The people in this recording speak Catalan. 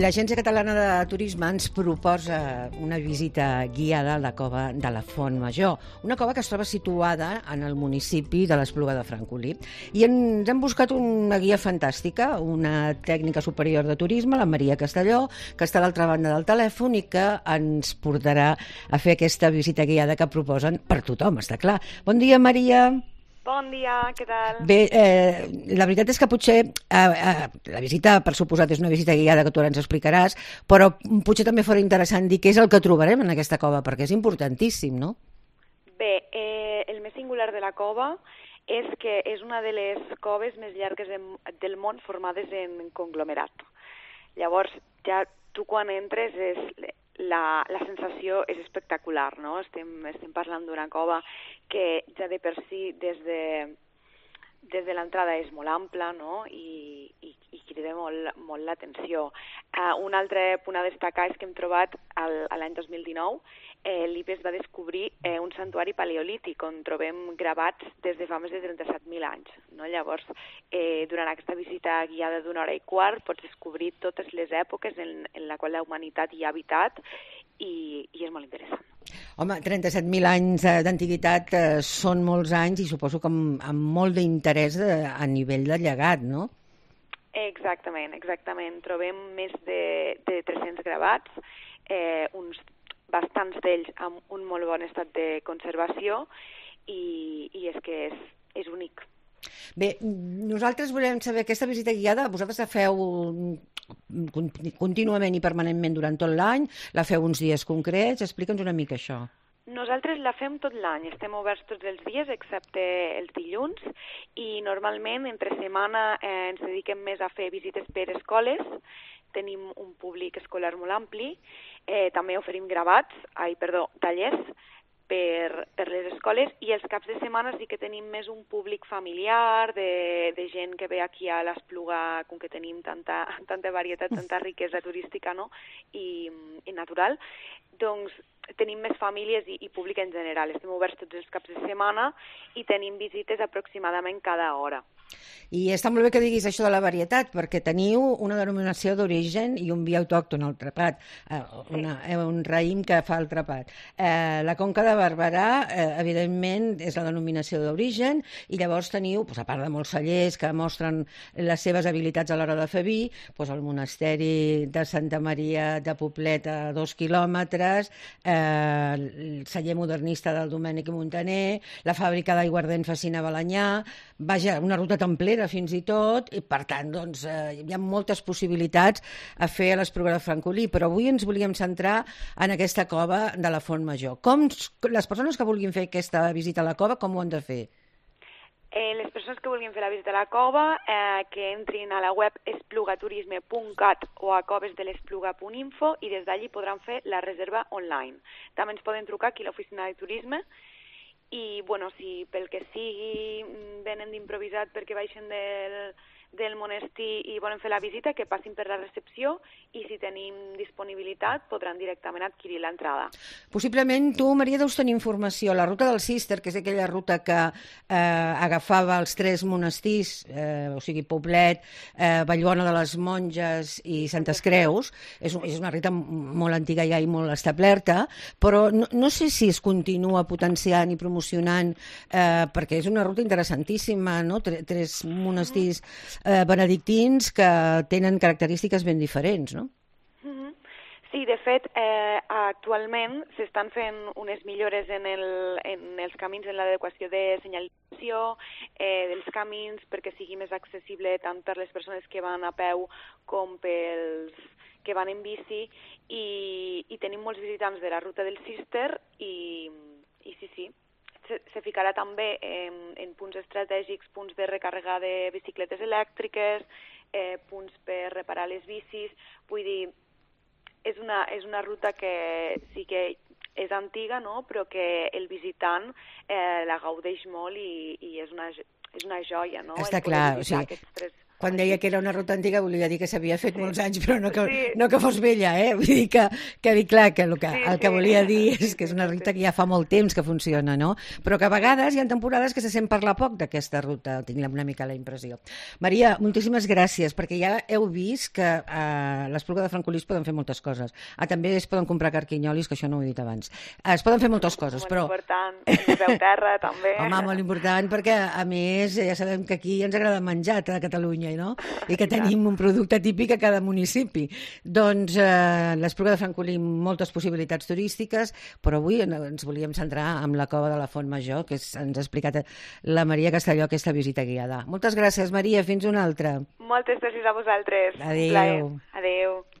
L'Agència Catalana de Turisme ens proposa una visita guiada a la cova de la Font Major, una cova que es troba situada en el municipi de l'Espluga de Francolí. I ens hem buscat una guia fantàstica, una tècnica superior de turisme, la Maria Castelló, que està a l'altra banda del telèfon i que ens portarà a fer aquesta visita guiada que proposen per tothom, està clar. Bon dia, Maria. Bon dia, què tal? Bé, la veritat és que potser la visita, per suposat, és una visita guiada que tu ara ens explicaràs, però potser també fora interessant dir què és el que trobarem en aquesta cova, perquè és importantíssim, no? Bé, el més singular de la cova és que és una de les coves més llargues del món formades en conglomerat. Llavors, ja tu quan entres la sensació és espectacular, no? Estem parlant d'una cova que ja de per si des de l'entrada és molt ampla, no? I crida molt l'atenció. Un altre punt a destacar és que hem trobat l'any 2019 l'IPES va descobrir un santuari paleolític on trobem gravats des de fa més de 37.000 anys. No? Llavors, durant aquesta visita guiada d'una hora i quart pots descobrir totes les èpoques en la qual la humanitat hi ha habitat i és molt interessant. Home, 37.000 anys d'antiguitat són molts anys i suposo que amb molt d'interès a nivell de llegat, no? Exactament. Trobem més de 300 gravats, bastants d'ells amb un molt bon estat de conservació i és que és únic. Bé, nosaltres volem saber, aquesta visita guiada, vosaltres la feu contínuament i permanentment durant tot l'any? La feu uns dies concrets? Explica'ns una mica això. Nosaltres la fem tot l'any, estem oberts tots els dies excepte els dilluns i normalment entre setmana ens dediquem més a fer visites per escoles, tenim un públic escolar molt ampli, també oferim tallers per les escoles i els caps de setmana sí que tenim més un públic familiar, de gent que ve aquí a l'Espluga, com que tenim tanta varietat, tanta riquesa turística, no? I natural, doncs tenim més famílies i públic en general. Estem oberts tots els caps de setmana i tenim visites aproximadament cada hora. I està molt bé que diguis això de la varietat, perquè teniu una denominació d'origen i un vi autòcton al Trepat, un raïm que fa el Trepat. La Conca de Barberà, evidentment, és la denominació d'origen, i llavors teniu, a part de molts cellers que mostren les seves habilitats a l'hora de fer vi, el monasteri de Santa Maria de Poblet a 2 quilòmetres, el celler modernista del Domènec i Montaner, la fàbrica d'aiguardent Facina Balanyà, vaja, una ruta templera fins i tot, i per tant doncs, hi ha moltes possibilitats a fer a l'Espluga de Francolí, però avui ens volíem centrar en aquesta cova de la Font Major. Les persones que vulguin fer aquesta visita a la cova, com ho han de fer? Les persones que vulguin fer la visita a la cova, que entrin a la web esplugaturisme.cat o a covesdelespluga.info i des d'allí podran fer la reserva online. També ens poden trucar aquí a l'oficina de turisme i, si pel que sigui venen d'improvisat perquè baixen del monestir i volen fer la visita, que passin per la recepció i si tenim disponibilitat podran directament adquirir l'entrada. Possiblement tu, Maria, deus tenir informació. La ruta del Cister, que és aquella ruta que agafava els 3 monestirs, o sigui, Poblet, Vallbona de les Monges i Santes Creus, és una ruta molt antiga ja i molt establerta, però no sé si es continua potenciant i promocionant, perquè és una ruta interessantíssima, no? 3 monestirs benedictins que tenen característiques ben diferents, no? Sí, de fet, actualment s'estan fent unes millores en els camins, en l'adequació de senyalització dels camins perquè sigui més accessible tant per les persones que van a peu com pels que van en bici i tenim molts visitants de la ruta del Cister i sí. Se ficarà també en punts estratègics, punts de recàrrega de bicicletes elèctriques, punts per reparar les bicis. Vull dir, és una ruta que sí que és antiga, no? Però que el visitant la gaudeix molt i és una joia, no? Està clar, o sigui, quan deia que era una ruta antiga volia dir que s'havia fet molts anys, però no que fos vella, Vull dir que clar, que el que volia dir és que és una ruta que ja fa molt temps que funciona, no? Però que a vegades hi ha temporades que se sent parlar poc d'aquesta ruta, tinc una mica la impressió. Maria, moltíssimes gràcies, perquè ja heu vist que a l'Espluga de Francolí es poden fer moltes coses. També es poden comprar carquinyolis, que això no ho he dit abans. Es poden fer moltes coses, però... Molt important, el peu terra, també. Home, molt important, perquè a més ja sabem que aquí ens agrada menjar a Catalunya, no? I que tenim un producte típic a cada municipi. Doncs l'Espluga de Francolí, moltes possibilitats turístiques, però avui ens volíem centrar en la cova de la Font Major, que ens ha explicat la Maria Castelló, aquesta visita guiada. Moltes gràcies, Maria, fins una altra. Moltes gràcies a vosaltres. Adéu. Adéu.